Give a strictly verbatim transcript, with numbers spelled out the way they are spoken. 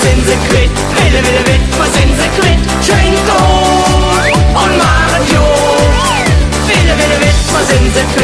sind sie quitt, Wille, Wille, Witt, was sind sie quitt? Schenko und Mario, Wille, Wille, Witt, was sind sie quitt?